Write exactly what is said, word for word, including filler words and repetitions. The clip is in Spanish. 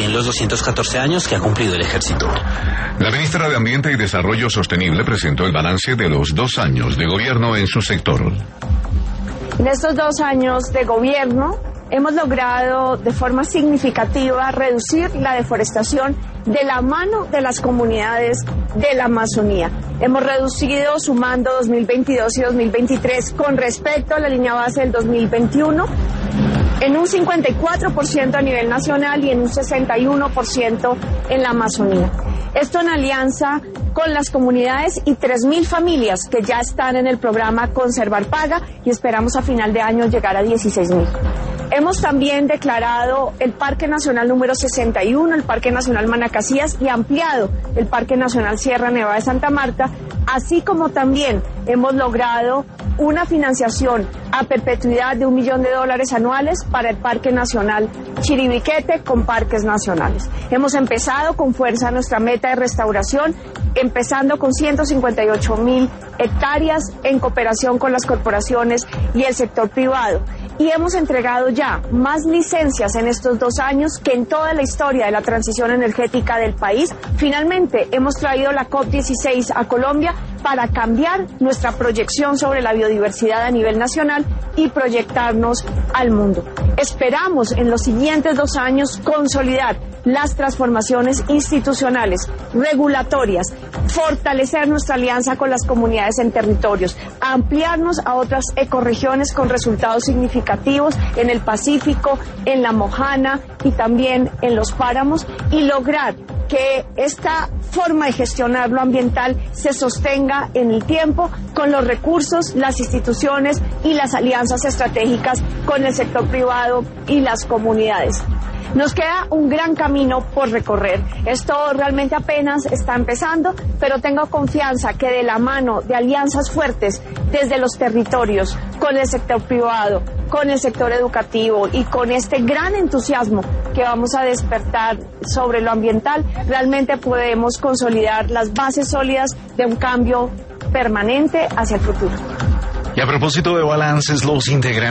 en los doscientos catorce años que ha cumplido el ejército. La ministra de Ambiente y Desarrollo Sostenible presentó el balance de los dos años de gobierno en su sector. En estos dos años de gobierno hemos logrado de forma significativa reducir la deforestación de la mano de las comunidades de la Amazonía. Hemos reducido, sumando dos mil veintidós y dos mil veintitrés con respecto a la línea base del dos mil veintiuno, en un cincuenta y cuatro por ciento a nivel nacional y en un sesenta y uno por ciento en la Amazonía. Esto en alianza con las comunidades y tres mil familias que ya están en el programa Conservar Paga y esperamos a final de año llegar a dieciséis mil. Hemos también declarado el Parque Nacional número sesenta y uno, el Parque Nacional Manacasías, y ampliado el Parque Nacional Sierra Nevada de Santa Marta, así como también hemos logrado una financiación a perpetuidad de un millón de dólares anuales para el Parque Nacional Chiribiquete con parques nacionales. Hemos empezado con fuerza nuestra meta de restauración, empezando con ciento cincuenta y ocho mil hectáreas en cooperación con las corporaciones y el sector privado. Y hemos entregado ya más licencias en estos dos años que en toda la historia de la transición energética del país. Finalmente, hemos traído la COP dieciséis a Colombia para cambiar nuestra proyección sobre la biodiversidad a nivel nacional y proyectarnos al mundo. Esperamos en los siguientes dos años consolidar las transformaciones institucionales, regulatorias, fortalecer nuestra alianza con las comunidades en territorios, ampliarnos a otras ecorregiones con resultados significativos en el Pacífico, en la Mojana y también en los páramos, y lograr que esta forma de gestionar lo ambiental se sostenga en el tiempo con los recursos, las instituciones y las alianzas estratégicas con el sector privado y las comunidades. Nos queda un gran camino por recorrer. Esto realmente apenas está empezando, pero tengo confianza que de la mano de alianzas fuertes desde los territorios, con el sector privado, con el sector educativo y con este gran entusiasmo que vamos a despertar sobre lo ambiental, realmente podemos consolidar las bases sólidas de un cambio permanente hacia el futuro. Y a propósito de balances, los integrantes